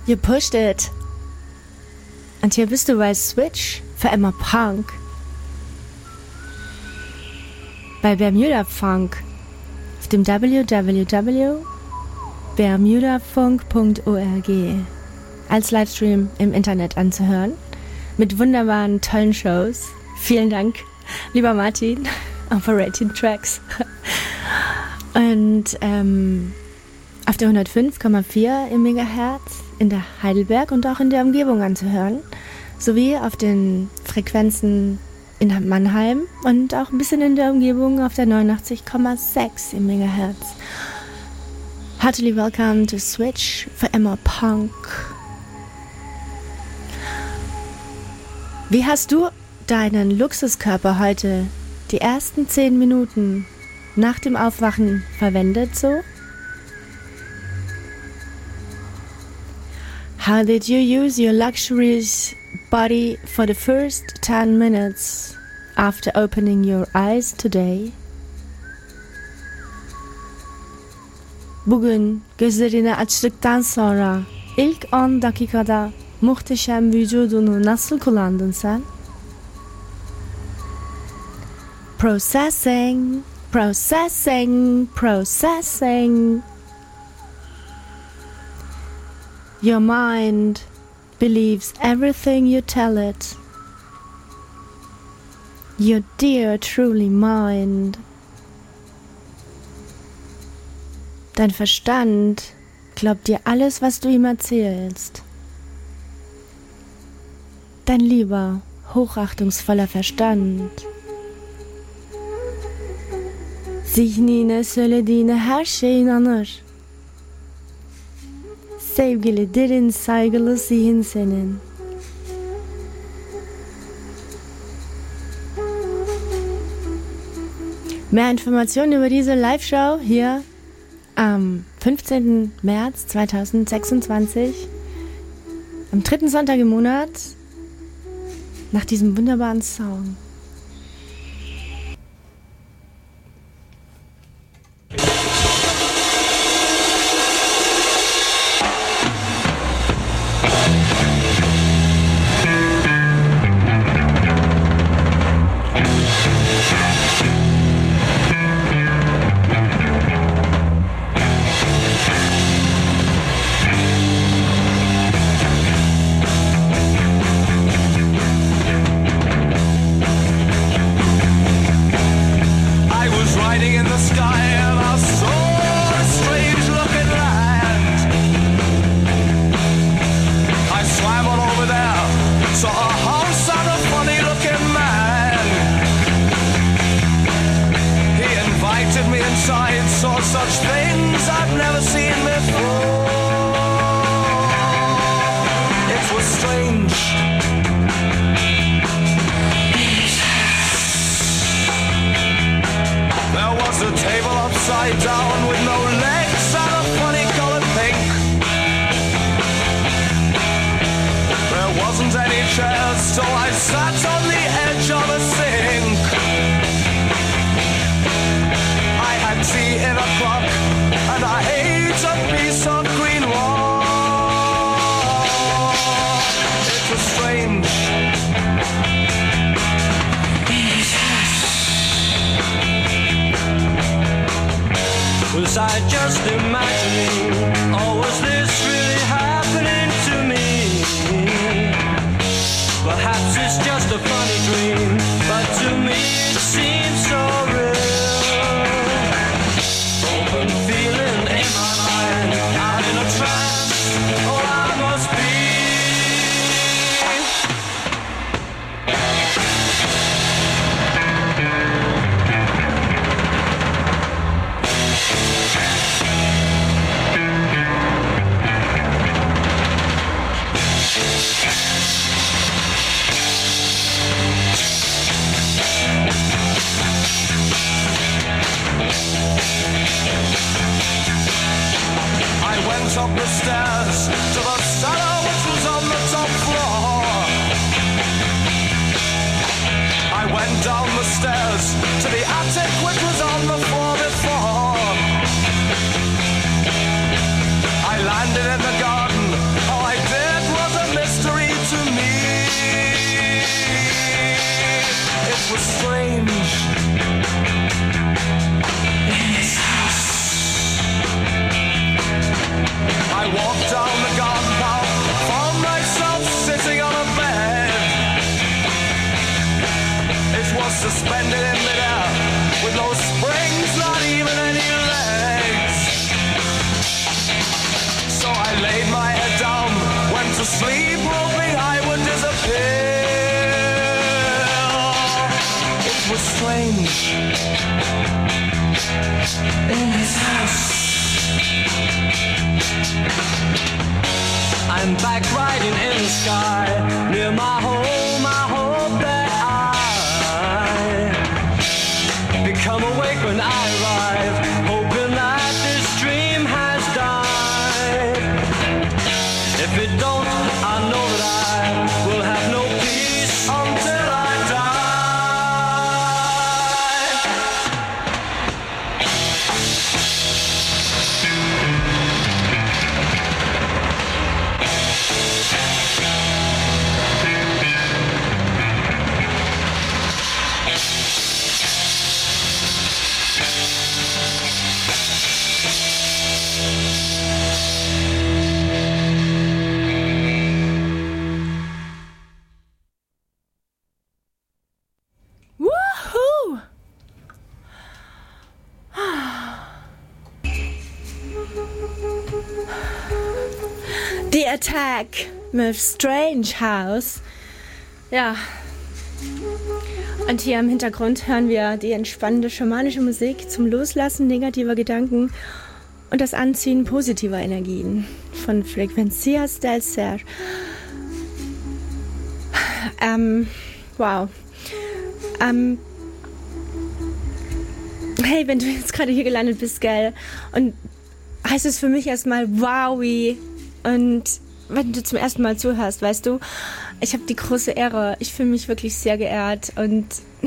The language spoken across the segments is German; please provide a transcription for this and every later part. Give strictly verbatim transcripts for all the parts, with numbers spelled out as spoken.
You pushed it. Und hier bist du bei Switch für immer Punk. Bei Bermuda Funk auf dem w w w punkt bermudafunk punkt org als Livestream im Internet anzuhören mit wunderbaren, tollen Shows. Vielen Dank, lieber Martin, Operating Tracks. Und ähm, auf der hundertfünf Komma vier im Megahertz in der Heidelberg und auch in der Umgebung anzuhören, sowie auf den Frequenzen in Mannheim und auch ein bisschen in der Umgebung auf der neunundachtzig Komma sechs im Megahertz. Heartily welcome to Switch für immer Punk. Wie hast du deinen Luxuskörper heute die ersten zehn Minuten nach dem Aufwachen verwendet so? How did you use your luxurious body for the first ten minutes after opening your eyes today? Bugün gözlerini açtıktan sonra ilk on dakikada muhteşem vücudunu nasıl kullandın sen? Processing, processing, processing. Your mind believes everything you tell it. Your dear, truly mind. Dein Verstand glaubt dir alles, was du ihm erzählst. Dein lieber, hochachtungsvoller Verstand. Zihnine söylediğine her şey inanır. Sevgili, derin, saygılı zihin senin. Mehr Informationen über diese Live-Show hier am fünfzehnten März zweitausendsechsundzwanzig, am dritten Sonntag im Monat, nach diesem wunderbaren Song. Landed in the garden, oh I strange in this house. I walked down the garden path, found myself sitting on a bed. It was suspended in midair, with no springs, not even any legs. So I laid my head down, went to sleep, hoping I would disappear. It was strange in his house. I'm back riding in the sky, near my home. I hope that I become awake when I arrive, hoping that this dream has died. If it don't, I know that I will have no peace until I die. Woohoo! The Attack mit Strange House. Ja. Und hier im Hintergrund hören wir die entspannende schamanische Musik zum Loslassen negativer Gedanken und das Anziehen positiver Energien von Frequencias del Ser. Ähm, wow. Ähm, hey, wenn du jetzt gerade hier gelandet bist, gell, und heißt es für mich erstmal wowi. Und wenn du zum ersten Mal zuhörst, weißt du, ich habe die große Ehre, ich fühle mich wirklich sehr geehrt und,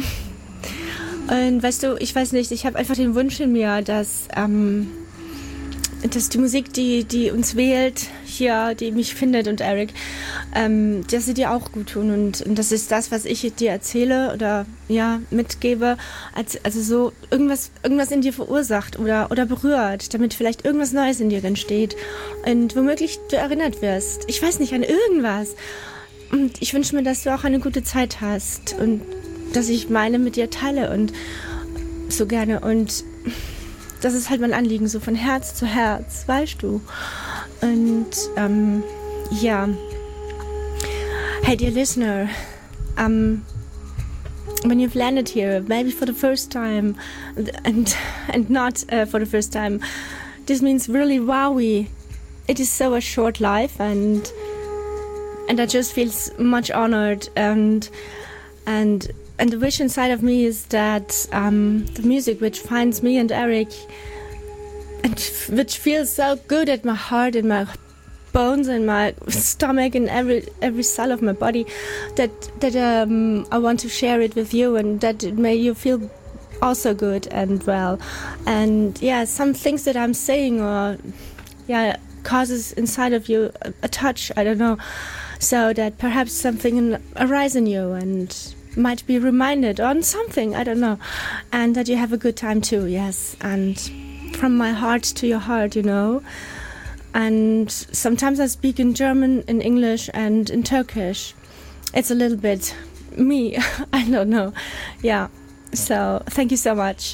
und weißt du, ich weiß nicht, ich habe einfach den Wunsch in mir, dass, ähm, dass die Musik, die, die uns wählt, hier, die mich findet und Eric, ähm, dass sie dir auch gut tun und, und das ist das, was ich dir erzähle oder ja mitgebe, als, also so irgendwas, irgendwas in dir verursacht oder, oder berührt, damit vielleicht irgendwas Neues in dir entsteht und womöglich du erinnert wirst. Ich weiß nicht, an irgendwas. Und ich wünsche mir, dass du auch eine gute Zeit hast und dass ich meine mit dir teile und so gerne und das ist halt mein Anliegen, so von Herz zu Herz, weißt du. Und ähm, ja, hey dear listener, um, when you've landed here, maybe for the first time, and and not uh, for the first time, this means really wowie. It is so a short life, and and I just feel much honored, and and and the wish inside of me is that um, the music which finds me and Eric, and which feels so good at my heart, in my bones, in my stomach, and every every cell of my body, that that um, I want to share it with you, and that it may you feel also good and well, and yeah, some things that I'm saying or yeah causes inside of you a, a touch, I don't know, so that perhaps something arise in you and might be reminded on something, I don't know, and that you have a good time too, yes, and from my heart to your heart, you know, and sometimes I speak in German, in English, and in Turkish. It's a little bit me, I don't know, yeah, so thank you so much.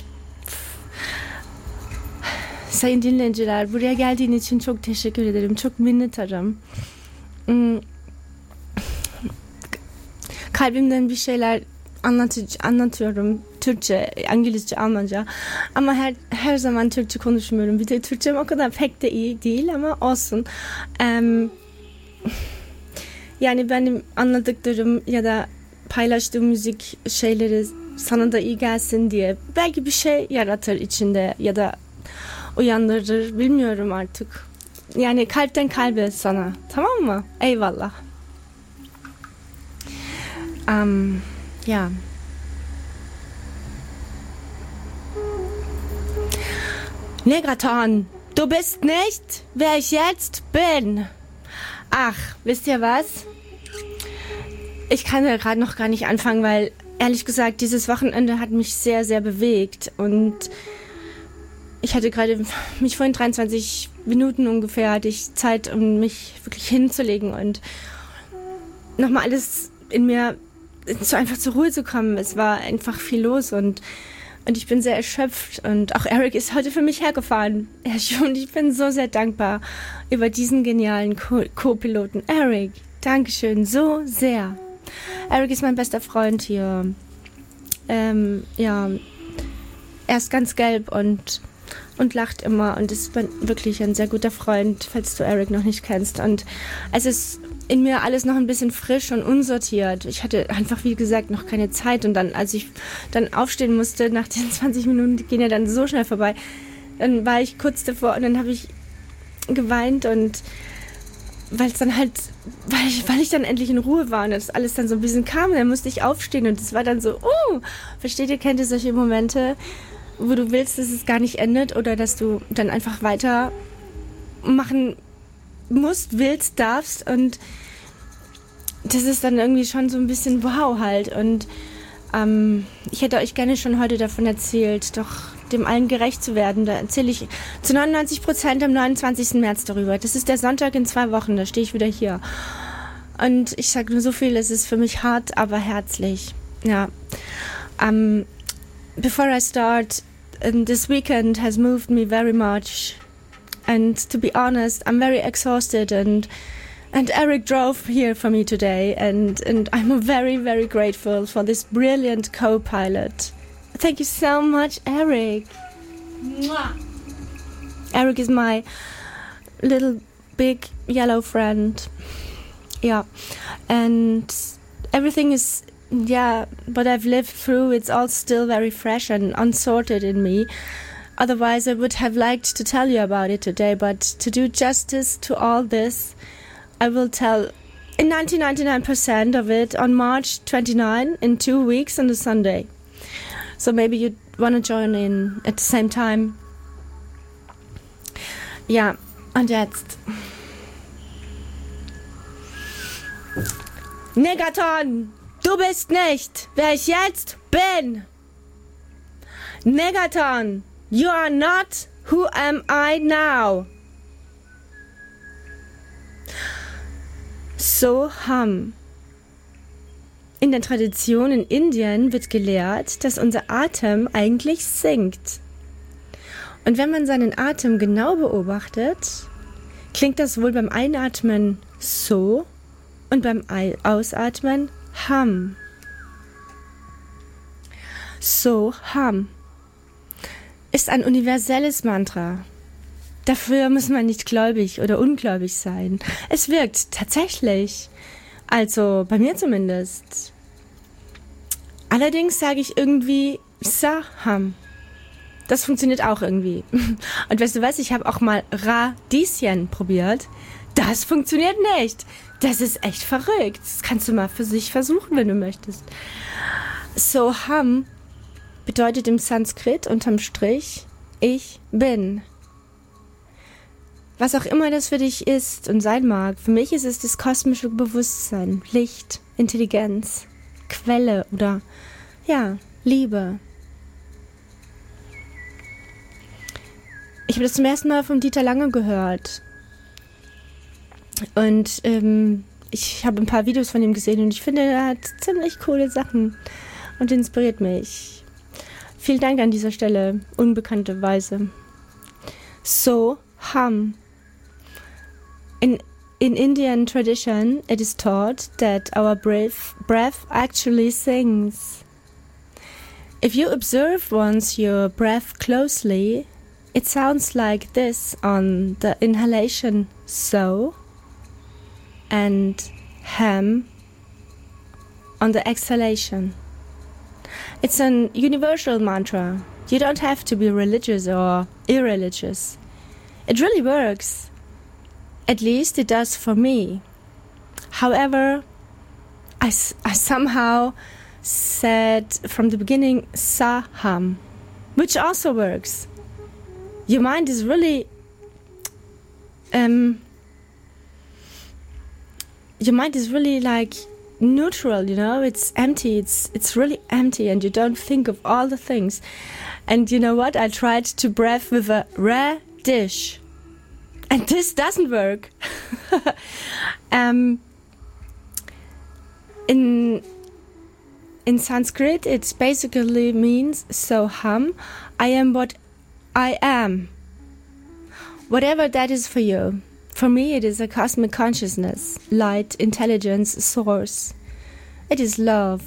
Sayın dinleyiciler, buraya geldiğin için çok teşekkür ederim, çok minnettarım. Hmm. Kalbimden bir şeyler anlatıcı, anlatıyorum. Türkçe, İngilizce, Almanca. Ama her her zaman Türkçe konuşmuyorum. Bir de Türkçem o kadar pek de iyi değil ama olsun. Um, yani benim anladıklarım ya da paylaştığım müzik şeyleri sana da iyi gelsin diye belki bir şey yaratır içinde ya da uyandırır. Bilmiyorum artık. Yani kalpten kalbe sana. Tamam mı? Eyvallah. Um, ja. Negraton, du bist nicht, wer ich jetzt bin. Ach, wisst ihr was? Ich kann ja gerade noch gar nicht anfangen, weil ehrlich gesagt, dieses Wochenende hat mich sehr, sehr bewegt und ich hatte gerade mich vorhin dreiundzwanzig Minuten ungefähr hatte ich Zeit, um mich wirklich hinzulegen und nochmal alles in mir so einfach zur Ruhe zu kommen. Es war einfach viel los und, und ich bin sehr erschöpft und auch Eric ist heute für mich hergefahren. Und ich bin so sehr dankbar über diesen genialen Co- Co-Piloten. Eric, Dankeschön, so sehr. Eric ist mein bester Freund hier. Ähm, ja, er ist ganz gelb und und lacht immer und ist wirklich ein sehr guter Freund, falls du Eric noch nicht kennst. Und es ist in mir alles noch ein bisschen frisch und unsortiert. Ich hatte einfach, wie gesagt, noch keine Zeit. Und dann, als ich dann aufstehen musste, nach den zwanzig Minuten, die gehen ja dann so schnell vorbei, dann war ich kurz davor und dann habe ich geweint und weil es dann halt, weil ich, weil ich dann endlich in Ruhe war und das alles dann so ein bisschen kam, dann musste ich aufstehen und es war dann so, oh, versteht ihr, kennt ihr solche Momente, wo du willst, dass es gar nicht endet oder dass du dann einfach weiter machen musst, willst, darfst und das ist dann irgendwie schon so ein bisschen wow halt und ähm, ich hätte euch gerne schon heute davon erzählt, doch dem allen gerecht zu werden. Da erzähle ich zu neunundneunzig Prozent am neunundzwanzigsten März darüber. Das ist der Sonntag in zwei Wochen, da stehe ich wieder hier. Und ich sage nur so viel, es ist für mich hart, aber herzlich. Ja. Um, before I start, um, this weekend has moved me very much. And to be honest, I'm very exhausted and and Eric drove here for me today and, and I'm very, very grateful for this brilliant co-pilot. Thank you so much, Eric. Mwah. Eric is my little big yellow friend. Yeah. And everything is, yeah, what I've lived through, it's all still very fresh and unsorted in me. Otherwise, I would have liked to tell you about it today, but to do justice to all this, I will tell in nineteen ninety-nine percent of it on March twenty-ninth in two weeks on a Sunday. So maybe you want to join in at the same time. Ja, und jetzt. Negaton, du bist nicht, wer ich jetzt bin. Negaton, you are not who am I now. Soham. In der Tradition in Indien wird gelehrt, dass unser Atem eigentlich sinkt. Und wenn man seinen Atem genau beobachtet, klingt das wohl beim Einatmen so und beim Ausatmen ham. Soham ist ein universelles Mantra. Dafür muss man nicht gläubig oder ungläubig sein. Es wirkt tatsächlich. Also bei mir zumindest. Allerdings sage ich irgendwie Saham. Das funktioniert auch irgendwie. Und weißt du was, ich habe auch mal Radieschen probiert. Das funktioniert nicht. Das ist echt verrückt. Das kannst du mal für sich versuchen, wenn du möchtest. Soham bedeutet im Sanskrit unterm Strich ich bin. Was auch immer das für dich ist und sein mag, für mich ist es das kosmische Bewusstsein, Licht, Intelligenz, Quelle oder, ja, Liebe. Ich habe das zum ersten Mal von Dieter Lange gehört. Und ähm, ich habe ein paar Videos von ihm gesehen und ich finde, er hat ziemlich coole Sachen und inspiriert mich. Vielen Dank an dieser Stelle, unbekannterweise. Soham. In, in Indian tradition, it is taught that our breath, breath actually sings. If you observe once your breath closely, it sounds like this on the inhalation so and ham on the exhalation. It's an universal mantra. You don't have to be religious or irreligious. It really works. At least it does for me. However, I, I somehow said from the beginning Saham, which also works. Your mind is really um, your mind is really like neutral, you know, it's empty, it's it's really empty, and you don't think of all the things. And you know what? I tried to breathe with a radish, and this doesn't work. um, in in Sanskrit, it basically means soham, I am what I am. Whatever that is for you. For me, it is a cosmic consciousness, light, intelligence, source. It is love.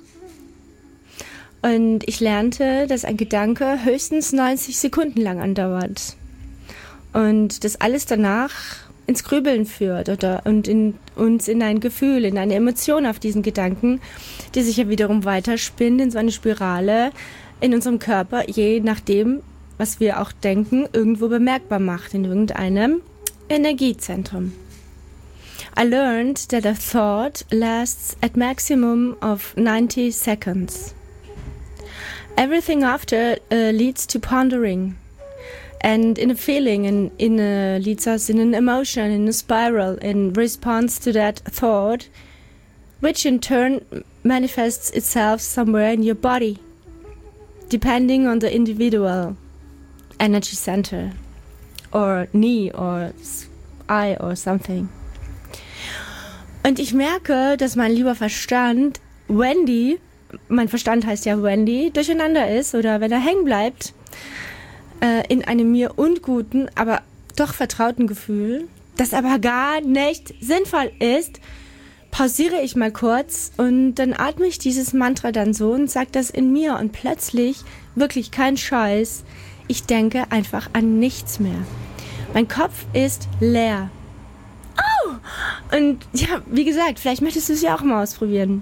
Und ich lernte, dass ein Gedanke höchstens neunzig Sekunden lang andauert. Und das alles danach ins Grübeln führt oder und in, uns in ein Gefühl, in eine Emotion auf diesen Gedanken, die sich ja wiederum weiterspinnt in so eine Spirale in unserem Körper, je nachdem, was wir auch denken, irgendwo bemerkbar macht, in irgendeinem Energiezentrum. I learned that a thought lasts at maximum of ninety seconds. Everything after uh, leads to pondering. And in a feeling, in, in a, leads us in an emotion, in a spiral, in response to that thought, which in turn manifests itself somewhere in your body, depending on the individual energy center, or knee, or eye, or something. Und ich merke, dass mein lieber Verstand, Wendy, mein Verstand heißt ja Wendy, durcheinander ist, oder wenn er hängen bleibt, äh, in einem mir unguten, aber doch vertrauten Gefühl, das aber gar nicht sinnvoll ist, pausiere ich mal kurz und dann atme ich dieses Mantra dann so und sage das in mir und plötzlich, wirklich kein Scheiß, ich denke einfach an nichts mehr. Mein Kopf ist leer. Oh! Und ja, wie gesagt, vielleicht möchtest du es ja auch mal ausprobieren.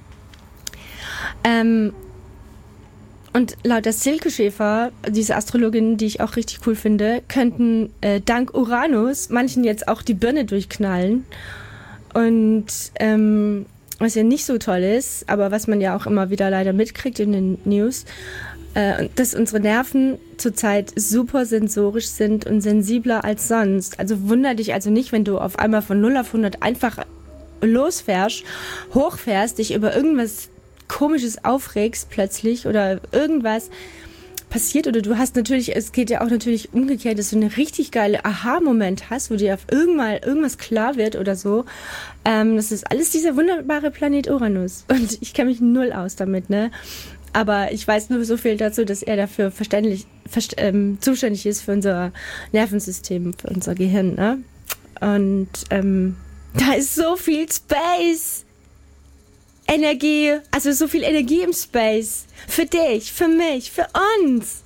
Ähm, und laut der Silke Schäfer, diese Astrologin, die ich auch richtig cool finde, könnten äh, dank Uranus manchen jetzt auch die Birne durchknallen. Und ähm, was ja nicht so toll ist, aber was man ja auch immer wieder leider mitkriegt in den News, äh, dass unsere Nerven zurzeit super sensorisch sind und sensibler als sonst. Also wunder dich also nicht, wenn du auf einmal von null auf hundert einfach losfährst, hochfährst, dich über irgendwas Komisches aufregst plötzlich oder irgendwas passiert oder du hast natürlich, es geht ja auch natürlich umgekehrt, dass du eine richtig geile Aha-Moment hast, wo dir auf irgendwann irgendwas klar wird oder so. Ähm, das ist alles dieser wunderbare Planet Uranus und ich kenne mich null aus damit, ne? Aber ich weiß nur so viel dazu, dass er dafür verständlich, verst- ähm, zuständig ist für unser Nervensystem, für unser Gehirn, ne? Und ähm, da ist so viel Space. Energie, also so viel Energie im Space. Für dich, für mich, für uns.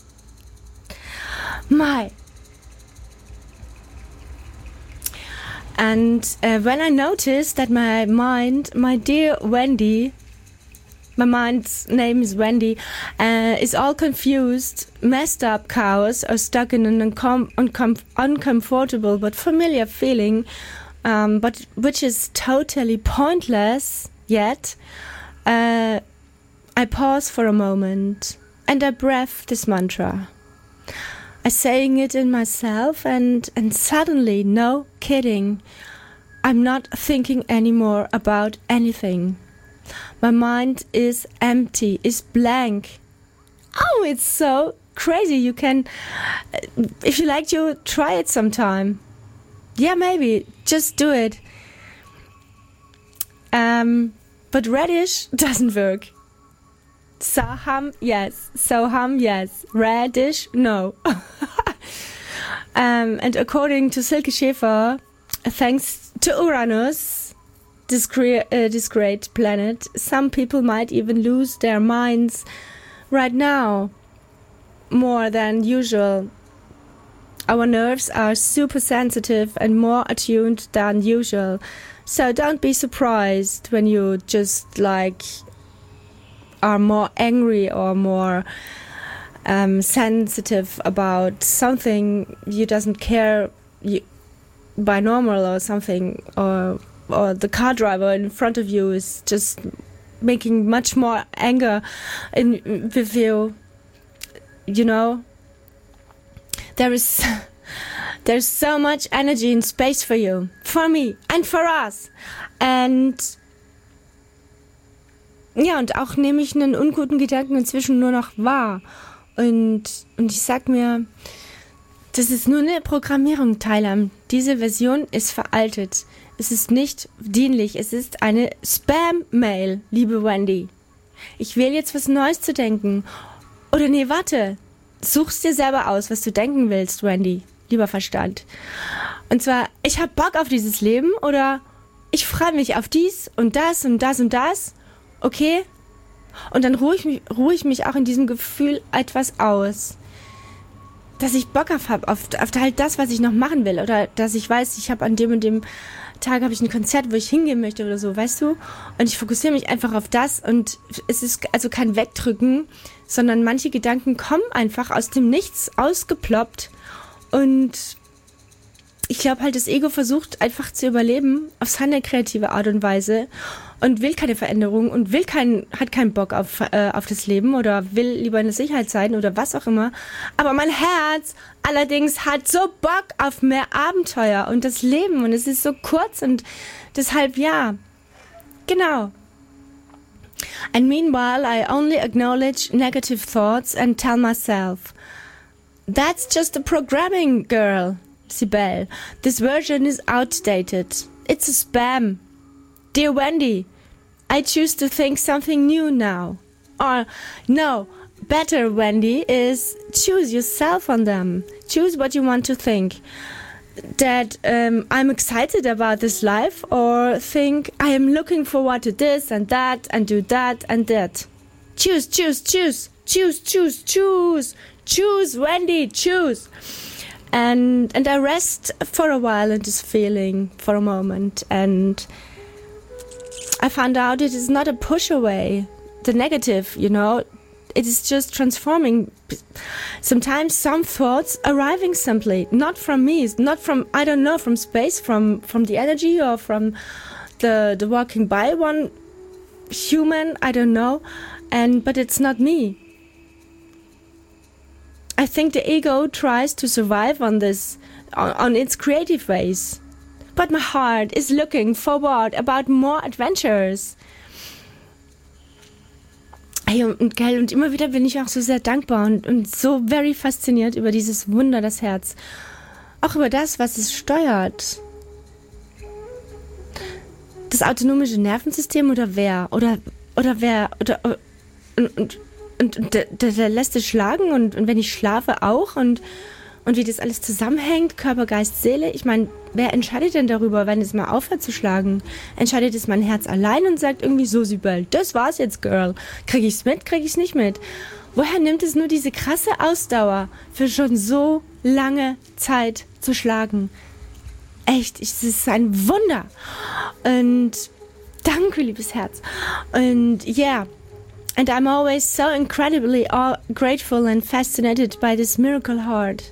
My. And uh, when I noticed that my mind, my dear Wendy, my mind's name is Wendy, uh, is all confused, messed up chaos, or stuck in an uncom- uncom- uncomfortable but familiar feeling, um, but which is totally pointless. Yet, uh, I pause for a moment and I breath this mantra. I saying it in myself and, and suddenly, no kidding, I'm not thinking anymore about anything. My mind is empty, is blank. Oh, it's so crazy. You can, if you like, you try it sometime. Yeah, maybe. Just do it. Um, but radish doesn't work. Saham, yes. Soham, yes. Radish, no. um, and according to Silke Schäfer, thanks to Uranus, this, cre- uh, this great planet, some people might even lose their minds right now more than usual. Our nerves are super sensitive and more attuned than usual. So don't be surprised when you just like are more angry or more um, sensitive about something you doesn't care you, by normal or something, or or the car driver in front of you is just making much more anger in with you. You know, there is. There's so much energy and space for you, for me, and for us. And Ja, und auch nehme ich einen unguten Gedanken inzwischen nur noch wahr. Und, und ich sag mir, das ist nur eine Programmierung, Thailand. Diese Version ist veraltet. Es ist nicht dienlich. Es ist eine Spam-Mail, liebe Wendy. Ich wähle jetzt was Neues zu denken. Oder nee, warte. Such's dir selber aus, was du denken willst, Wendy. Lieber Verstand. Und zwar, ich hab Bock auf dieses Leben oder ich freue mich auf dies und das und das und das. Okay? Und dann ruhe ich mich, ruhe ich mich auch in diesem Gefühl etwas aus. Dass ich Bock auf habe, auf, auf halt das, was ich noch machen will. Oder dass ich weiß, ich habe an dem und dem Tag habe ich ein Konzert, wo ich hingehen möchte oder so, weißt du? Und ich fokussiere mich einfach auf das und es ist also kein Wegdrücken, sondern manche Gedanken kommen einfach aus dem Nichts ausgeploppt. Und ich glaube halt, das Ego versucht einfach zu überleben auf seine kreative Art und Weise und will keine Veränderung und will kein, hat keinen Bock auf, äh, auf das Leben oder will lieber in der Sicherheit sein oder was auch immer. Aber mein Herz allerdings hat so Bock auf mehr Abenteuer und das Leben und es ist so kurz und deshalb ja, genau. And meanwhile, I only acknowledge negative thoughts and tell myself, that's just a programming, girl. Sibel, this version is outdated. It's a spam. Dear Wendy, I choose to think something new now. Or, no, better, Wendy, is choose yourself on them. Choose what you want to think. That um, I'm excited about this life, or think I am looking forward to this and that and do that and that. Choose, choose, choose, choose, choose, choose, choose, Wendy, choose. And and I rest for a while in this feeling for a moment, and I found out it is not a push away, the negative, you know, it is just transforming. Sometimes some thoughts arriving simply, not from me, not from, I don't know, from space, from, from the energy or from the, the walking by one human, I don't know, and but it's not me. I think the ego tries to survive on this, on, on its creative ways. But my heart is looking forward about more adventures. Hey, und geil, und immer wieder bin ich auch so sehr dankbar und, und so very fasziniert über dieses Wunder, das Herz. Auch über das, was es steuert. Das autonomische Nervensystem oder wer? Oder, oder wer? Oder, und, und Und, und der, der lässt es schlagen und, und wenn ich schlafe auch und, und wie das alles zusammenhängt, Körper, Geist, Seele. Ich meine, wer entscheidet denn darüber, wenn es mal aufhört zu schlagen? Entscheidet es mein Herz allein und sagt irgendwie so, Sibel, das war's jetzt, Girl. Krieg ich's mit, krieg ich's nicht mit? Woher nimmt es nur diese krasse Ausdauer, für schon so lange Zeit zu schlagen? Echt, es ist ein Wunder. Und danke, liebes Herz. Und ja, yeah. And I'm always so incredibly grateful and fascinated by this miracle heart.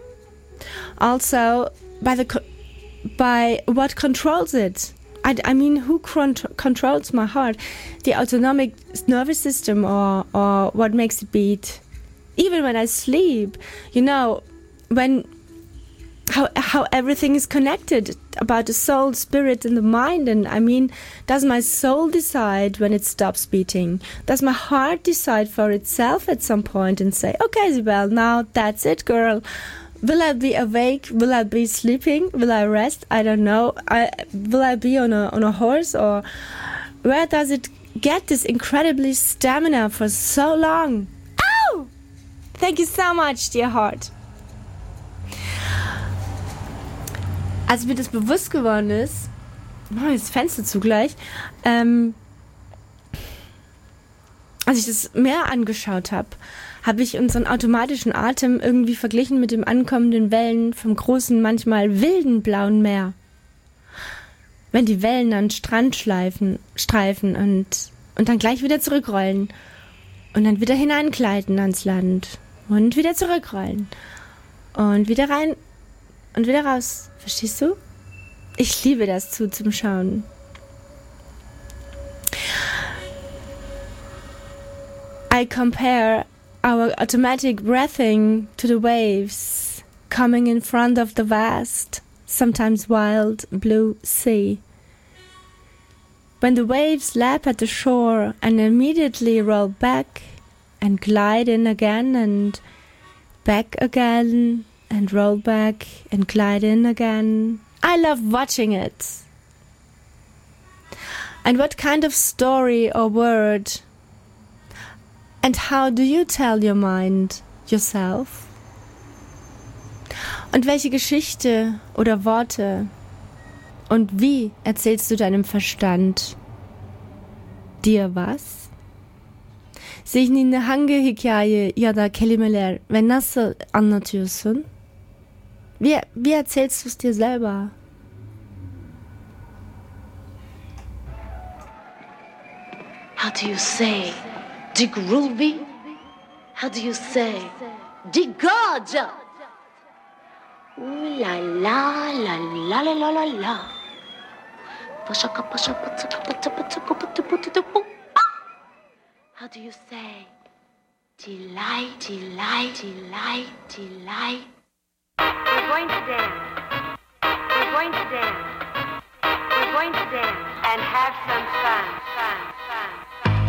Also, by the by what controls it. I, I mean, who cont- controls my heart? The autonomic nervous system, or or what makes it beat? Even when I sleep, you know, when how how everything is connected about the soul, spirit, and the mind. And I mean, does my soul decide when it stops beating? Does my heart decide for itself at some point and say, okay, Sibel, now that's it, girl. Will I be awake? Will I be sleeping? Will I rest? I don't know. I, will I be on a on a horse? Or where does it get this incredibly stamina for so long? Oh! Thank you so much, dear heart. Als mir das bewusst geworden ist, mach ich das Fenster zugleich, ähm, als ich das Meer angeschaut habe, habe ich unseren automatischen Atem irgendwie verglichen mit dem ankommenden Wellen vom großen, manchmal wilden blauen Meer. Wenn die Wellen an den Strand schleifen, streifen und, und dann gleich wieder zurückrollen und dann wieder hineingleiten ans Land und wieder zurückrollen und wieder rein und wieder raus. Verstehst du? Ich liebe das zu zum Schauen. I compare our automatic breathing to the waves coming in front of the vast, sometimes wild blue sea. When the waves lap at the shore and immediately roll back and glide in again and back again and roll back and glide in again. I love watching it. And what kind of story or word? And how do you tell your mind yourself? Und welche Geschichte oder Worte und wie erzählst du deinem Verstand dir was? Zihninde hangi hikaye ya da kelimeler ve nasıl anlatıyorsun? Wie, wie erzählst du es dir selber? How do you say the groovy? How do you say the gorgeous? Ooh la la la la la la la la. How do you say delight, delight, delight, delight? We're going to dance. We're going to dance. We're going to dance and have some fun, fun, fun, fun.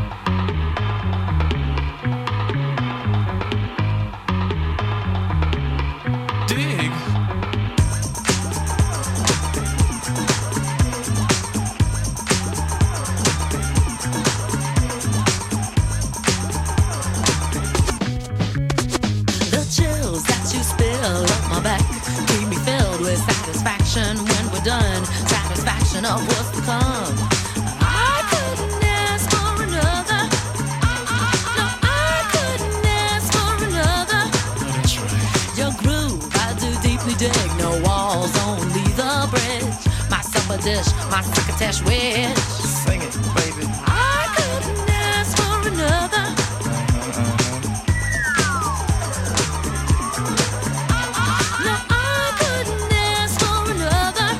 Dig. The chills that you spill up my back keep me filled with satisfaction when we're done. Satisfaction of what's to come. I couldn't ask for another. No, I couldn't ask for another. Oh, that's right. Your groove, I do deeply dig. No walls, only the bridge. My supper dish, my succotash wish. Sing it, baby. I couldn't ask for another. No, I couldn't ask for another.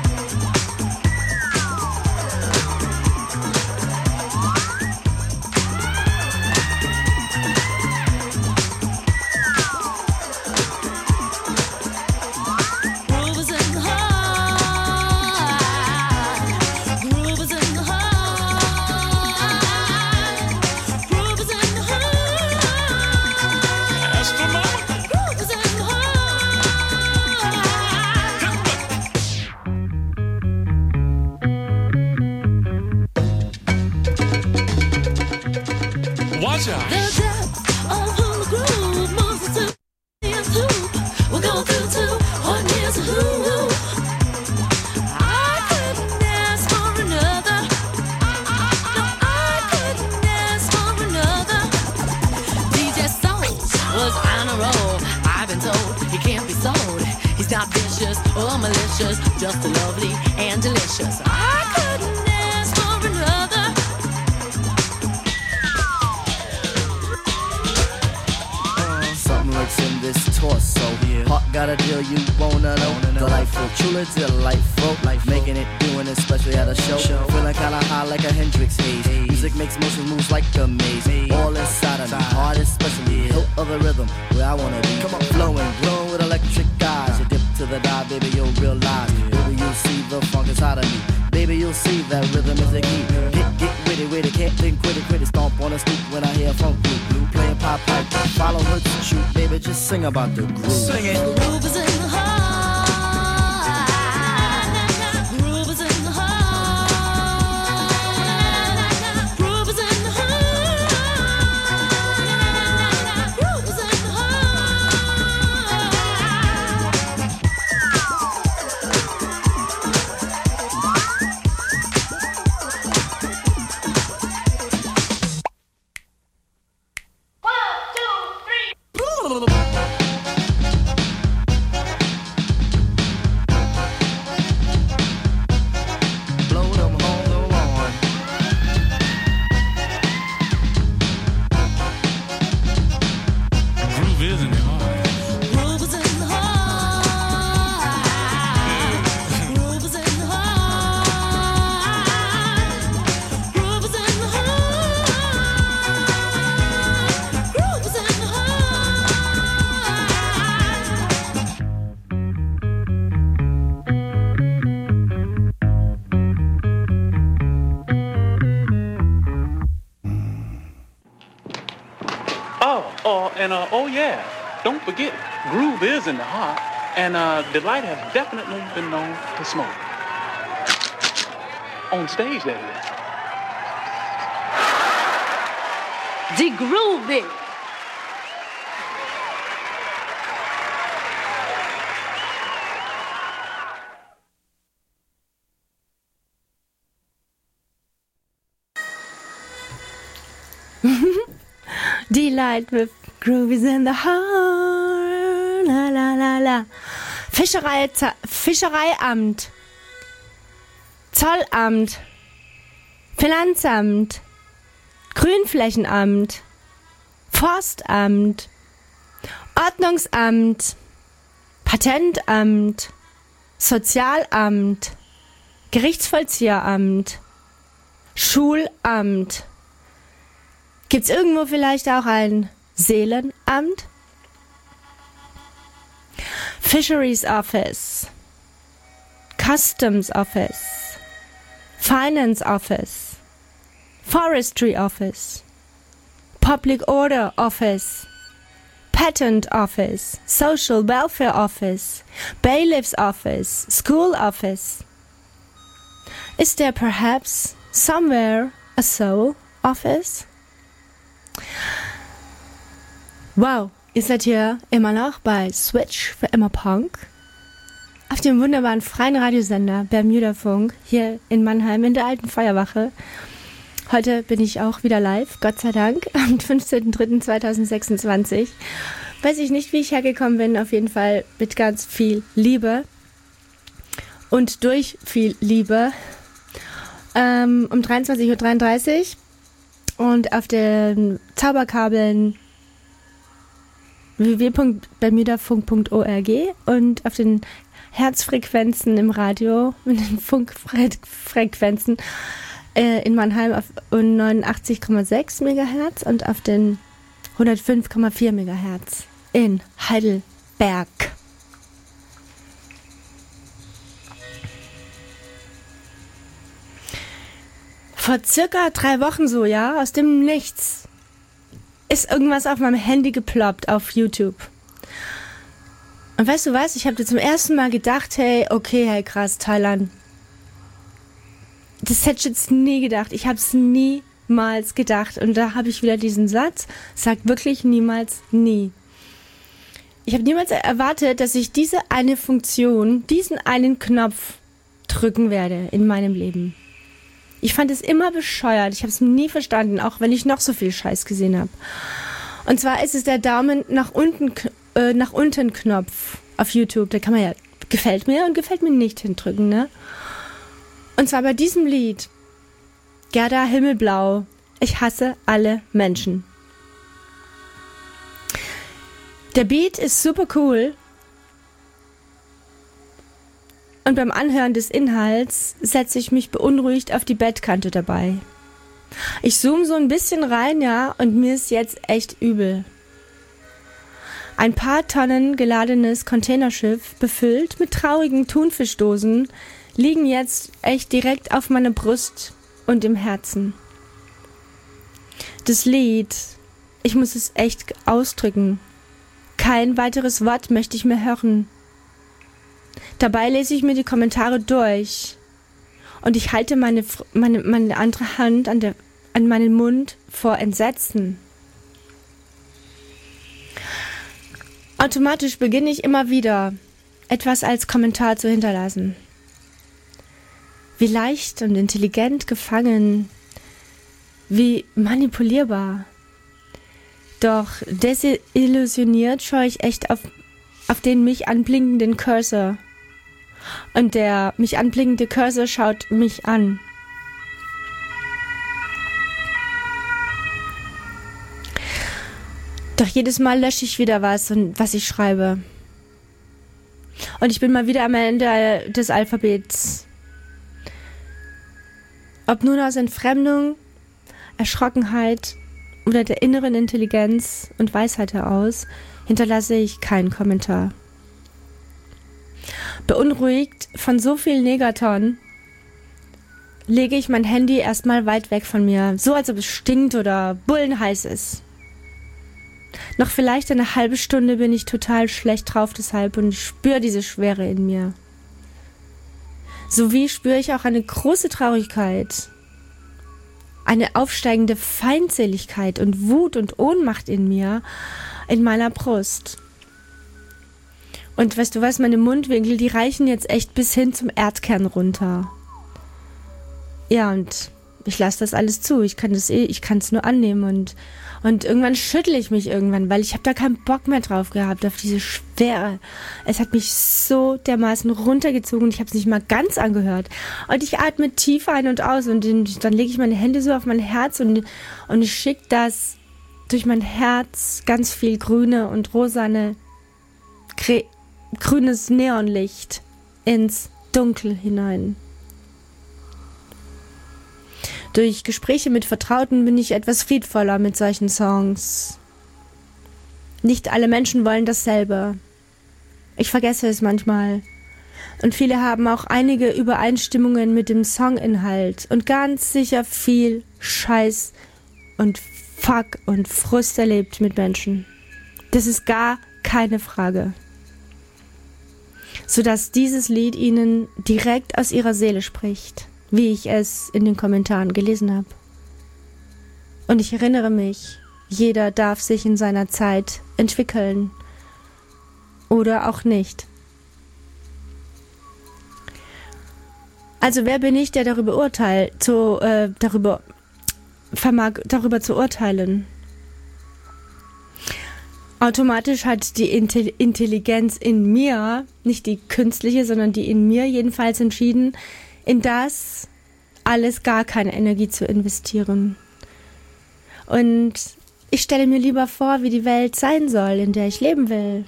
Groove is in the heart. Groove is in the heart. Groove is in the heart. Astronomical. Groove is in the heart. Watch out. The depth of the groove moves us to the hoop. We'll go through two on years of who. I couldn't ask for another. No, I couldn't ask for another. D J Soul was on a roll. I've been told he can't be sold. He's not vicious or malicious, just lovely and delicious. I couldn't ask for another. Something lurks in this torso. Heart got a deal you wanna know. Delightful, truly delightful. Life making it, doing it, especially at a show. Feeling kinda high like a Hendrix haze. Music makes motion moves like a maze. All inside of me, heart especially. Hilt of the rhythm, where I wanna be. Come on, flowing, glowing with electric eyes. You dip to the dive, baby, you'll realize. Baby, you'll see the funk inside of me. Baby, you'll see that rhythm is the key. Get, get witty, witty, can't think, quit it, quit it. Stomp on the stoop when I hear funk blue. Blue playing pop pipe, follow her to shoot. Baby, just sing about the groove. Sing it. Groove is in the heart. Groove is in the heart. Groove is in the heart. Groove is in the heart. Blow them home on. Groove is in the heart. Groove is in the heart. Groove is in the heart. Groove is in the heart. Groove is in the heart. and uh, oh yeah, don't forget, groove is in the heart, and uh, Delight has definitely been known to smoke. On stage, that is. The groovy. Delight with Groovies in the heart. La la la la. Fischerei, Fischereiamt. Zollamt. Finanzamt. Grünflächenamt. Forstamt. Ordnungsamt. Patentamt. Sozialamt. Gerichtsvollzieheramt. Schulamt. Gibt's irgendwo vielleicht auch ein Seelenamt? Fisheries Office, Customs Office, Finance Office, Forestry Office, Public Order Office, Patent Office, Social Welfare Office, Bailiff's Office, School Office. Is there perhaps somewhere a soul office? Wow, ihr seid hier immer noch bei Switch für immer Punk auf dem wunderbaren freien Radiosender Bermuda Funk hier in Mannheim in der alten Feuerwache. Heute bin ich auch wieder live, Gott sei Dank, am fünfzehnten dritten zweitausendsechsundzwanzig. Weiß ich nicht, wie ich hergekommen bin, auf jeden Fall mit ganz viel Liebe und durch viel Liebe. Ähm, um dreiundzwanzig Uhr dreiunddreißig und auf den Zauberkabeln w w w punkt bermudafunk punkt org und auf den Herzfrequenzen im Radio mit den Funkfrequenzen äh, in Mannheim auf neunundachtzig Komma sechs Megahertz und auf den hundertfünf Komma vier Megahertz in Heidelberg. Vor circa drei Wochen so, ja, aus dem Nichts ist irgendwas auf meinem Handy geploppt auf YouTube. Und weißt du was, ich habe dir zum ersten Mal gedacht, hey, okay, hey, krass, Thailand. Das hätte ich jetzt nie gedacht. Ich habe es niemals gedacht. Und da habe ich wieder diesen Satz, sagt wirklich niemals nie. Ich habe niemals erwartet, dass ich diese eine Funktion, diesen einen Knopf drücken werde in meinem Leben. Ich fand es immer bescheuert. Ich habe es nie verstanden, auch wenn ich noch so viel Scheiß gesehen habe. Und zwar ist es der Daumen nach unten, äh, nach unten Knopf auf YouTube. Da kann man ja gefällt mir und gefällt mir nicht hindrücken, ne? Und zwar bei diesem Lied Gerda Himmelblau. Ich hasse alle Menschen. Der Beat ist super cool. Und beim Anhören des Inhalts setze ich mich beunruhigt auf die Bettkante dabei. Ich zoome so ein bisschen rein, ja, und mir ist jetzt echt übel. Ein paar Tonnen geladenes Containerschiff, befüllt mit traurigen Thunfischdosen, liegen jetzt echt direkt auf meiner Brust und im Herzen. Das Lied, ich muss es echt ausdrücken. Kein weiteres Wort möchte ich mehr hören. Dabei lese ich mir die Kommentare durch und ich halte meine, meine, meine andere Hand an, der, an meinen Mund vor Entsetzen. Automatisch beginne ich immer wieder, etwas als Kommentar zu hinterlassen. Wie leicht und intelligent gefangen, wie manipulierbar. Doch desillusioniert schaue ich echt auf, auf den mich anblinkenden Cursor. Und der mich anblinkende Cursor schaut mich an. Doch jedes Mal lösche ich wieder was, und was ich schreibe. Und ich bin mal wieder am Ende des Alphabets. Ob nun aus Entfremdung, Erschrockenheit oder der inneren Intelligenz und Weisheit heraus, hinterlasse ich keinen Kommentar. Beunruhigt von so viel Negaton lege ich mein Handy erstmal weit weg von mir, so als ob es stinkt oder bullenheiß ist. Noch vielleicht eine halbe Stunde bin ich total schlecht drauf deshalb und spüre diese Schwere in mir. Sowie spüre ich auch eine große Traurigkeit, eine aufsteigende Feindseligkeit und Wut und Ohnmacht in mir, in meiner Brust. Und weißt du was, meine Mundwinkel, die reichen jetzt echt bis hin zum Erdkern runter. Ja, und ich lasse das alles zu. Ich kann das eh, ich kann es nur annehmen und und irgendwann schüttle ich mich irgendwann, weil ich habe da keinen Bock mehr drauf gehabt, auf diese Schwere. Es hat mich so dermaßen runtergezogen und ich habe es nicht mal ganz angehört. Und ich atme tief ein und aus und dann lege ich meine Hände so auf mein Herz und, und ich schicke das durch mein Herz ganz viel grüne und rosane, gre- grünes Neonlicht ins Dunkel hinein. Durch Gespräche mit Vertrauten bin ich etwas friedvoller mit solchen Songs. Nicht alle Menschen wollen dasselbe. Ich vergesse es manchmal. Und viele haben auch einige Übereinstimmungen mit dem Songinhalt und ganz sicher viel Scheiß und Fuck und Frust erlebt mit Menschen. Das ist gar keine Frage. Sodass dieses Lied ihnen direkt aus ihrer Seele spricht, wie ich es in den Kommentaren gelesen habe. Und ich erinnere mich, jeder darf sich in seiner Zeit entwickeln. Oder auch nicht. Also wer bin ich, der darüber urteilt, zu, äh, darüber vermag, darüber zu urteilen? Automatisch hat die Intelligenz in mir, nicht die künstliche, sondern die in mir jedenfalls entschieden, in das alles gar keine Energie zu investieren. Und ich stelle mir lieber vor, wie die Welt sein soll, in der ich leben will.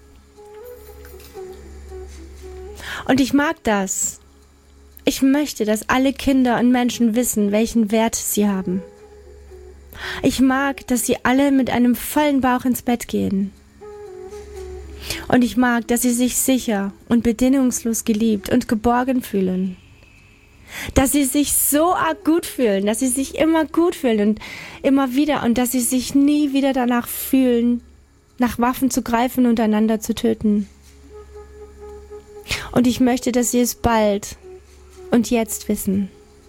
Und ich mag das. Ich möchte, dass alle Kinder und Menschen wissen, welchen Wert sie haben. Ich mag, dass sie alle mit einem vollen Bauch ins Bett gehen. Und ich mag, dass sie sich sicher und bedingungslos geliebt und geborgen fühlen. Dass sie sich so arg gut fühlen, dass sie sich immer gut fühlen und immer wieder und dass sie sich nie wieder danach fühlen, nach Waffen zu greifen und einander zu töten. Und ich möchte, dass sie es bald und jetzt wissen.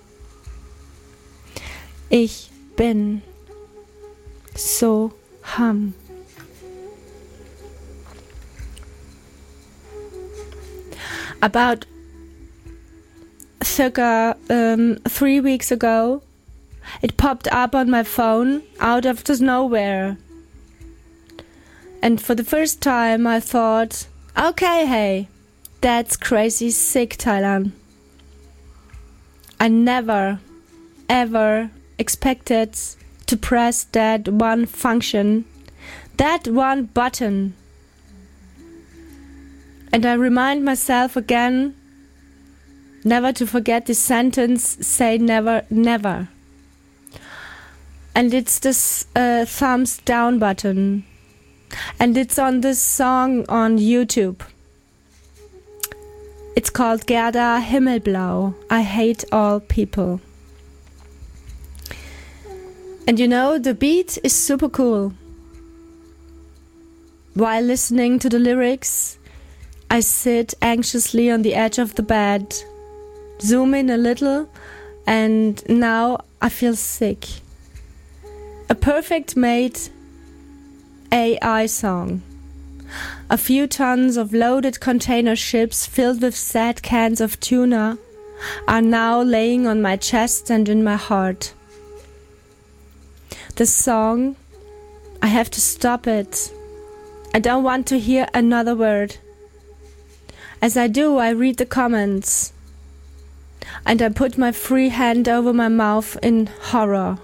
Ich bin so Ham. About circa um, three weeks ago, it popped up on my phone out of just nowhere. And for the first time I thought, okay, hey, that's crazy sick, Thailand. I never, ever expected to press that one function, that one button. And I remind myself again, never to forget the sentence, say never, never. And it's this uh, thumbs down button. And it's on this song on YouTube. It's called Gerda Himmelblau, I Hate All People. And you know, the beat is super cool. While listening to the lyrics, I sit anxiously on the edge of the bed, zoom in a little, and now I feel sick. A perfect made A I song. A few tons of loaded container ships filled with sad cans of tuna are now laying on my chest and in my heart. The song, I have to stop it. I don't want to hear another word. As I do, I read the comments. And I put my free hand over my mouth in horror.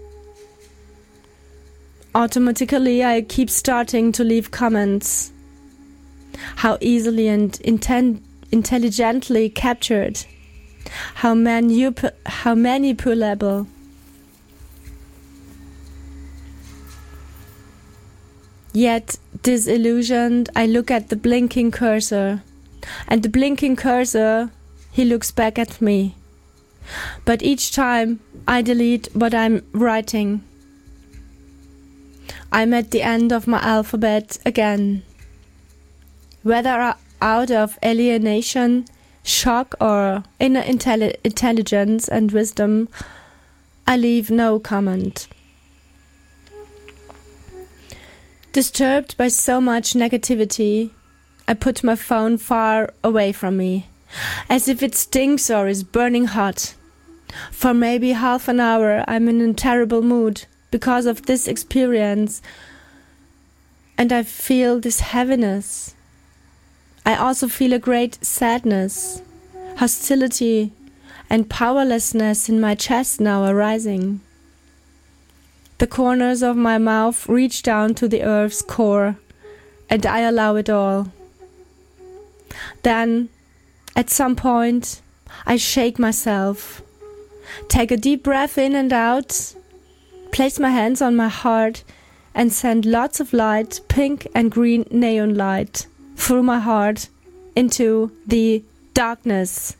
Automatically, I keep starting to leave comments. How easily and inten- intelligently captured. How, manup- how manipulable. Yet, disillusioned, I look at the blinking cursor. And the blinking cursor, he looks back at me. But each time, I delete what I'm writing. I'm at the end of my alphabet again. Whether out of alienation, shock, or inner intelli- intelligence and wisdom, I leave no comment. Disturbed by so much negativity, I put my phone far away from me, as if it stinks or is burning hot. For maybe half an hour I'm in a terrible mood because of this experience, and I feel this heaviness. I also feel a great sadness, hostility, and powerlessness in my chest now arising. The corners of my mouth reach down to the earth's core, and I allow it all. Then, at some point, I shake myself, take a deep breath in and out, place my hands on my heart, and send lots of light, pink and green neon light, through my heart into the darkness.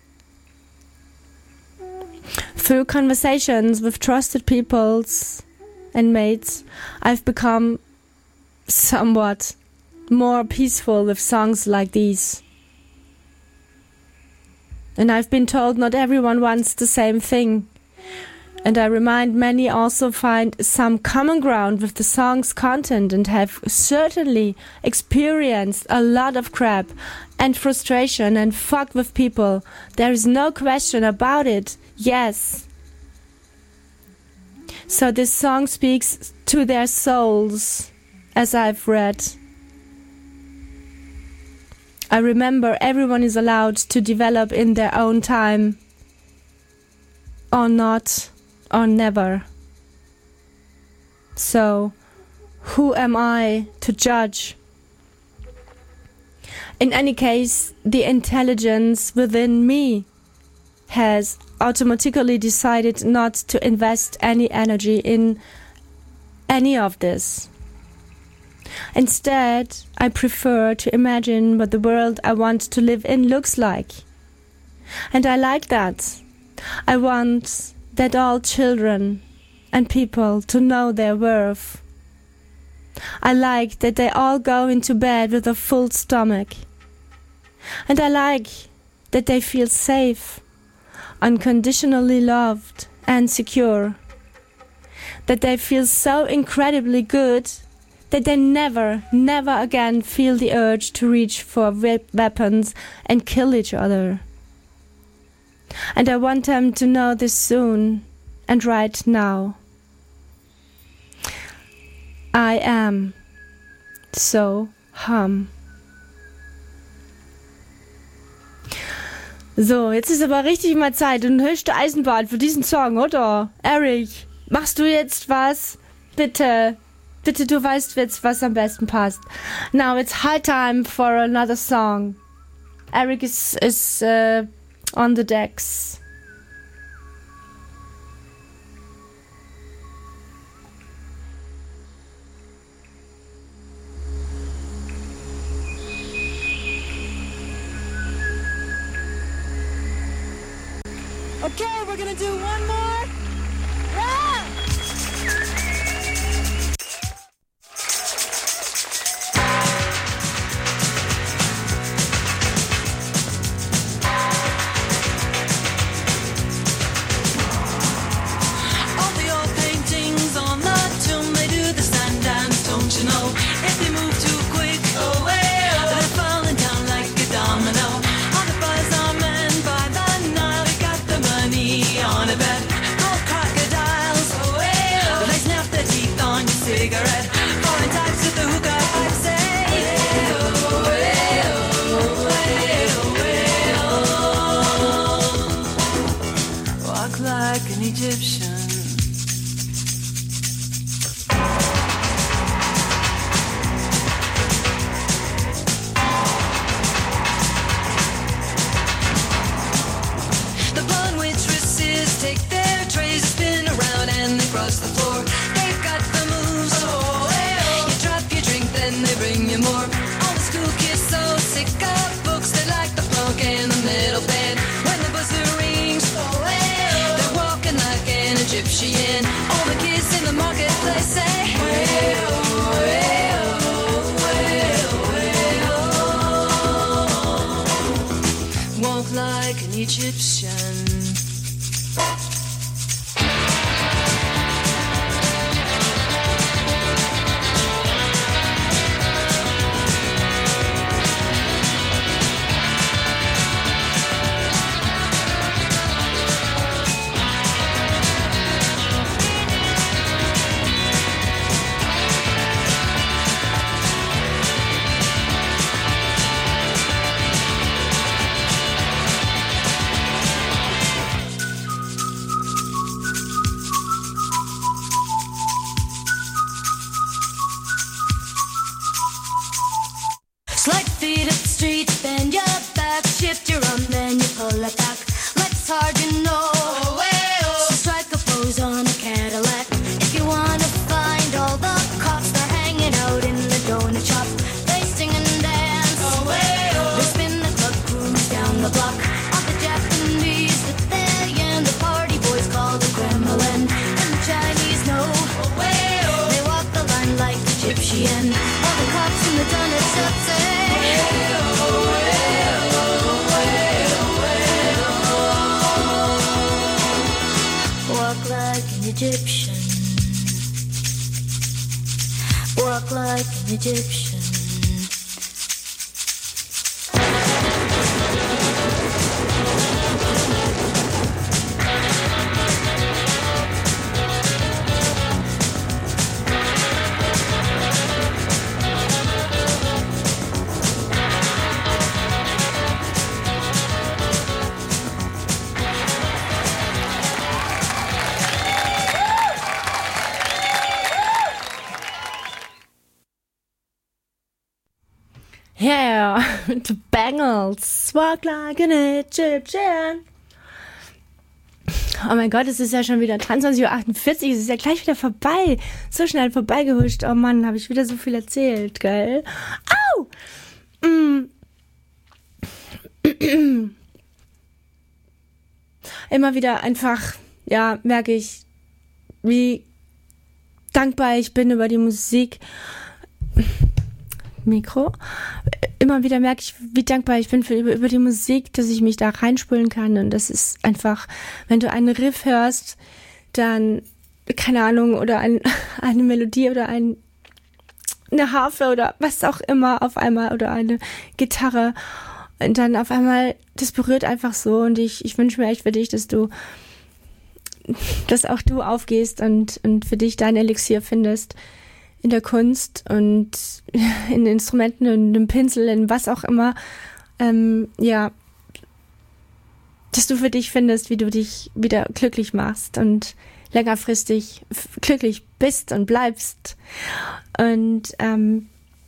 Through conversations with trusted peoples and mates, I've become somewhat more peaceful with songs like these. And I've been told not everyone wants the same thing. And I remind many also find some common ground with the song's content and have certainly experienced a lot of crap and frustration and fucked with people. There is no question about it. Yes. So this song speaks to their souls, as I've read. I remember everyone is allowed to develop in their own time, or not, or never. So, who am I to judge? In any case, the intelligence within me has automatically decided not to invest any energy in any of this. Instead, I prefer to imagine what the world I want to live in looks like. And I like that. I want that all children and people to know their worth. I like that they all go into bed with a full stomach. And I like that they feel safe, unconditionally loved and secure. That they feel so incredibly good that they never, never again feel the urge to reach for we- weapons and kill each other. And I want them to know this soon and right now. I am so hum. So, jetzt ist aber richtig mal Zeit und höchste Eisenbahn für diesen Song, oder? Eric, machst du jetzt was? Bitte. Bitte, du weißt jetzt, was am besten passt. Now it's high time for another song. Eric is, is uh, on the decks. Okay, we're gonna do one more round. All the old paintings on the tomb, they do the sand dance, don't you know? If they move too quick, oh, hey, oh, they're falling down like a domino. All the bars are men by the Nile, they got the money on a bet. Egyptian. Slide feet up the street, bend your back, shift your arm, then you pull it back. Life's hard, you know. So strike a pose on a Cadillac. If you wanna find all the cops, they're hanging out in the donut shop. They sing and dance. They spin the club, cruise down the block. All the Japanese, the Italian, the party boys call the Kremlin. And the Chinese know. They walk the line like Egyptian. All the cops in the donut shop say. Walk like an Egyptian. Walk like an Egyptian. Yeah, the Bangles. Walk like an Egyptian. Oh mein Gott, es ist ja schon wieder dreiundzwanzig Uhr achtundvierzig, es ist ja gleich wieder vorbei. So schnell vorbeigehuscht. Oh Mann, habe ich wieder so viel erzählt, gell? Au! Mm. Immer wieder einfach, ja, merke ich, wie dankbar ich bin über die Musik. Mikro. Immer wieder merke ich, wie dankbar ich bin für über, über die Musik, dass ich mich da reinspulen kann. Und das ist einfach, wenn du einen Riff hörst, dann, keine Ahnung, oder ein, eine Melodie oder ein, eine Harfe oder was auch immer auf einmal oder eine Gitarre. Und dann auf einmal, das berührt einfach so. Und ich, ich wünsche mir echt für dich, dass du, dass auch du aufgehst und, und für dich dein Elixier findest. In der Kunst und in Instrumenten, in dem Pinsel, in was auch immer, ähm, ja, dass du für dich findest, wie du dich wieder glücklich machst und längerfristig f- glücklich bist und bleibst. Und ähm,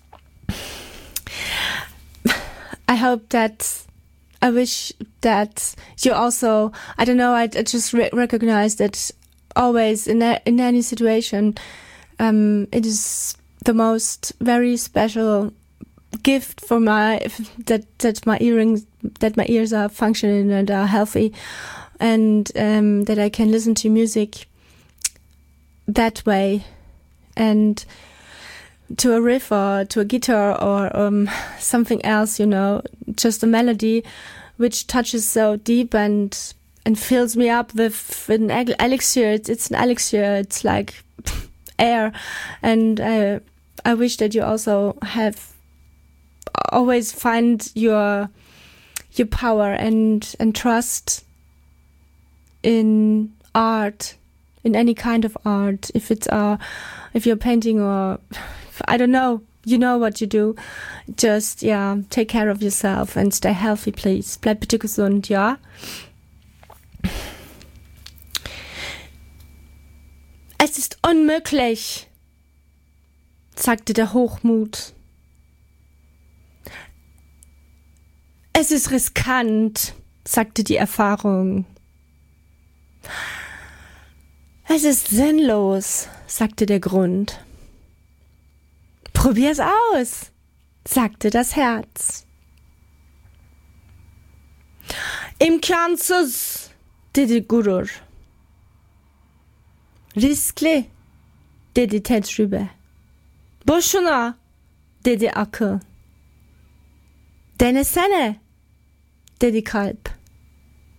I hope that, I wish that you also, I don't know, I, I just re- recognize that always in a, in any situation, Um, it is the most very special gift for my that that my earrings that my ears are functioning and are healthy, and um, that I can listen to music that way, and to a riff or to a guitar or um, something else, you know, just a melody which touches so deep and and fills me up with an elixir. It's, it's an elixir. It's like air, and uh, I wish that you also have always find your your power and and trust in art, in any kind of art. If it's uh if you're painting or I don't know, you know what you do. Just yeah, take care of yourself and stay healthy, please. Bleib bitte gesund, ja. Es ist unmöglich, sagte der Hochmut. Es ist riskant, sagte die Erfahrung. Es ist sinnlos, sagte der Grund. Probier's aus, sagte das Herz. İmkansız, dedi gurur. Riskli, dedi tecrübe. Boşuna, dedi akıl. Denesene, dedi kalp.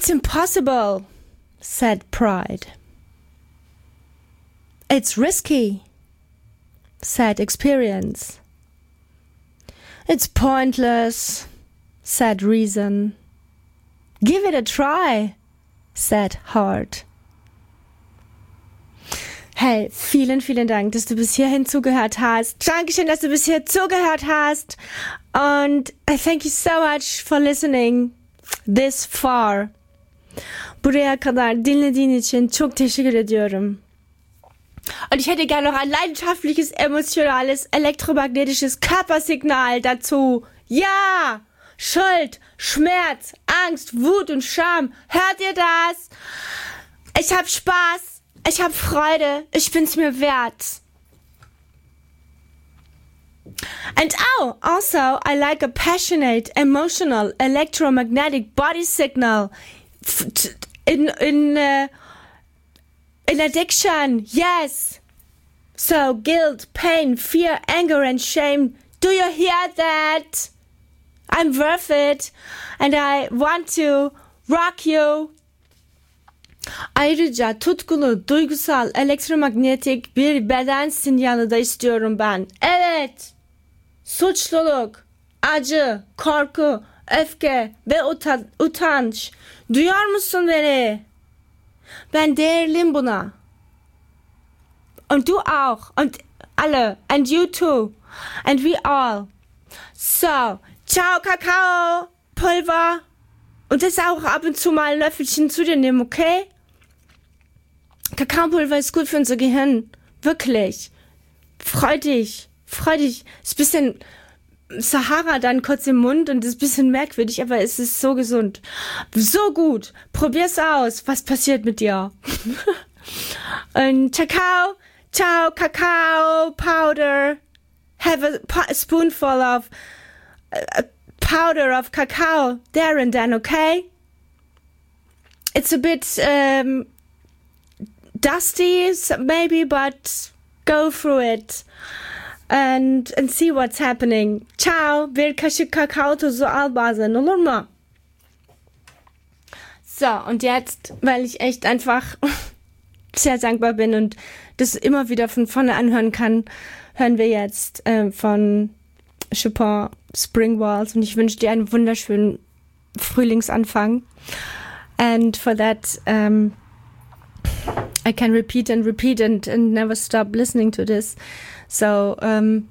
It's impossible, said pride. It's risky, said experience. It's pointless, said reason. Give it a try, said heart. Hey, vielen, vielen Dank, dass du bis hierhin zugehört hast. Dankeschön, dass du bis hier zugehört hast. Und I thank you so much for listening this far. Buraya kadar dinlediğin için çok teşekkür ediyorum. Und ich hätte gerne noch ein leidenschaftliches, emotionales, elektromagnetisches Körpersignal dazu. Ja! Schuld, Schmerz, Angst, Wut und Scham. Hört ihr das? Ich hab Spaß. Ich hab Freude. Ich bin's mir wert. And oh, also, I like a passionate, emotional, electromagnetic body signal in in uh, in addiction. Yes. So guilt, pain, fear, anger, and shame. Do you hear that? I'm worth it, and I want to rock you. Ayrıca tutkulu, duygusal, elektromanyetik bir beden sinyali de istiyorum ben. Evet. Suçluluk, acı, korku, öfke ve uta- utanç. Duyuyor musun beni? Ben değerliyim buna. Und du auch. Und alle. And you too. And we all. So. Ciao, Kakao, Pulver. Und das auch ab und zu mal ein Löffelchen zu dir nehmen, okay? Kakaopulver ist gut für unser Gehirn. Wirklich. Freu dich. Freu dich. Ist ein bisschen Sahara dann kurz im Mund und ist ein bisschen merkwürdig, aber es ist so gesund. So gut. Probier's aus. Was passiert mit dir? Und Kakao, ciao, Kakao, Powder. Have a, po- a spoonful of a powder of cacao there and then, okay? It's a bit um, dusty, maybe, but go through it and and see what's happening. Ciao, bir kaşık Kakao tuzu al bazen, olur mu? So, und jetzt, weil ich echt einfach sehr dankbar bin und das immer wieder von vorne anhören kann, hören wir jetzt äh, von Chopin Spring Waltz und ich wünsche dir einen wunderschönen Frühlingsanfang. And for that, um, I can repeat and repeat and, and never stop listening to this. So um,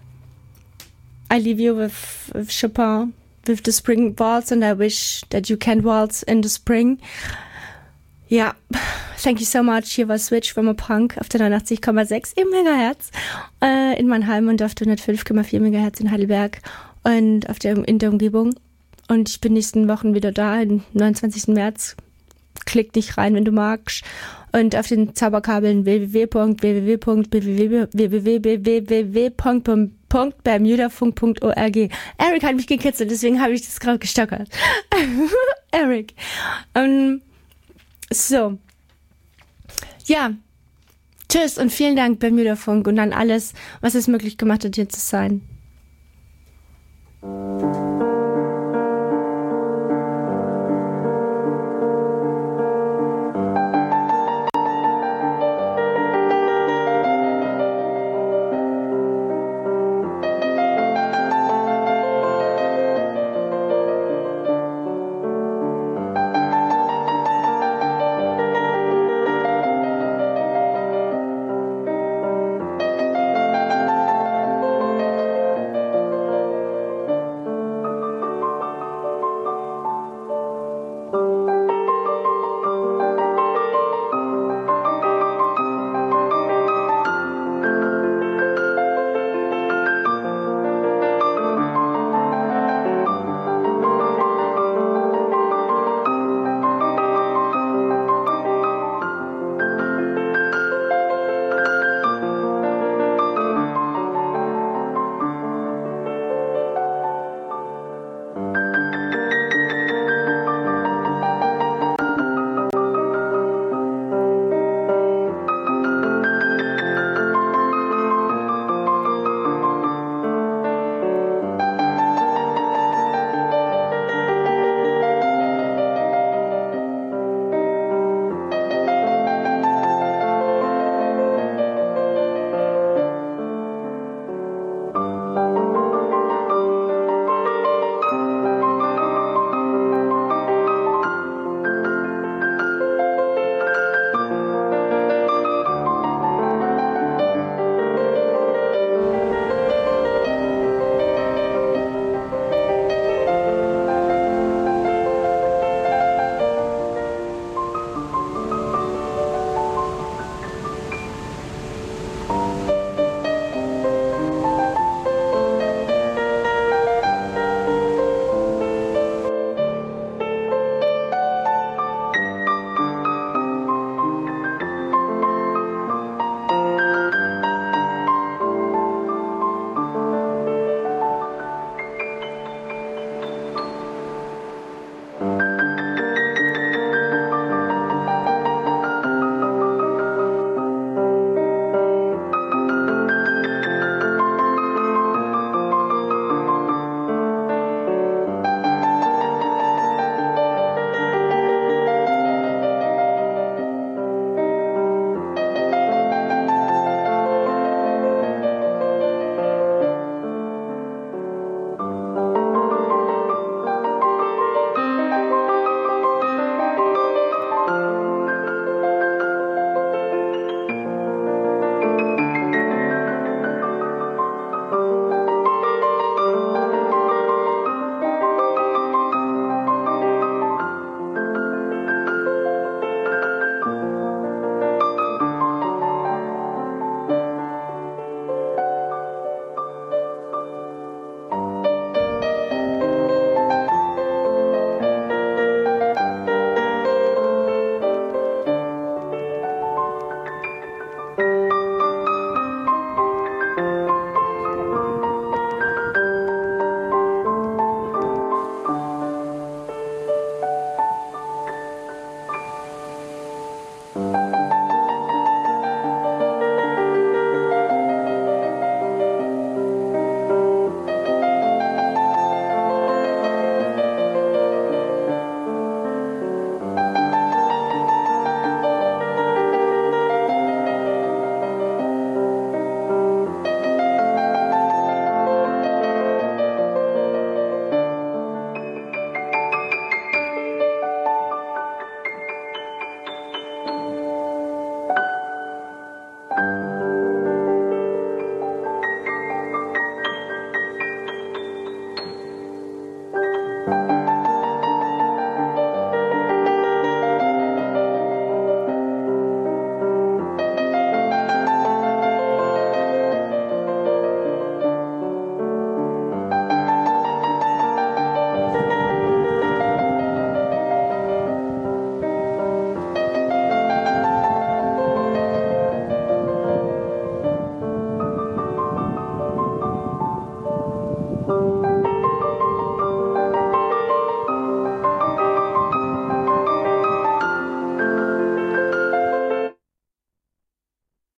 I leave you with, with Chopin, with the Spring Waltz, and I wish that you can waltz in the spring. Ja, thank you so much. Hier war Switch from a Punk auf der neunundachtzig Komma sechs im Megahertz äh, in Mannheim und auf der hundertfünf Komma vier Megahertz in Heidelberg und auf der, in der Umgebung. Und ich bin nächsten Wochen wieder da, am neunundzwanzigsten März. Klick dich rein, wenn du magst. Und auf den Zauberkabeln w w w punkt b w w punkt b w w punkt bermudafunk punkt org. Eric hat mich gekitzelt, deswegen habe ich das gerade gestockert. Eric. Um, so. Ja. Tschüss und vielen Dank, Bermudafunk, und an alles, was es möglich gemacht hat, hier zu sein.